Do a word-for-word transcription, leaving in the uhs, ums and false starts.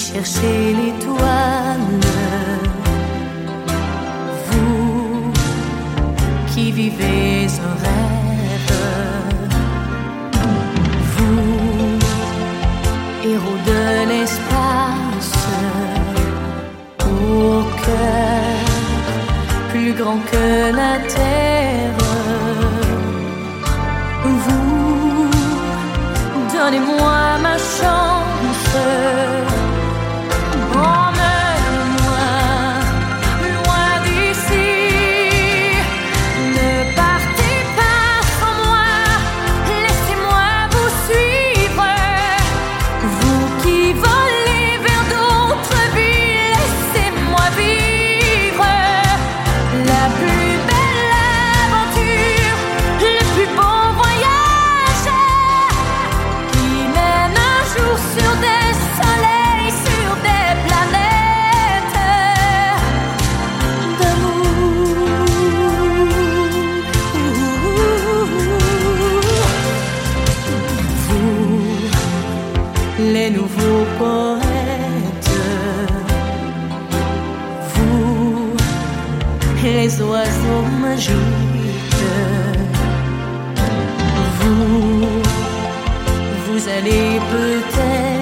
chercher l'étoile, vous qui vivez un rêve, vous, héros de l'espace, au cœur plus grand que la terre, vous, donnez-moi ma chance. Emmène-moi loin d'ici. Ne partez pas sans moi, laissez-moi vous suivre. Vous qui volez vers d'autres vies, laissez-moi vivre la plus belle aventure, le plus beau voyage qui mène un jour sur des soleils, sur des planètes d'amour. Vous, les nouveaux poètes, vous, les oiseaux magiques, vous, vous allez peut-être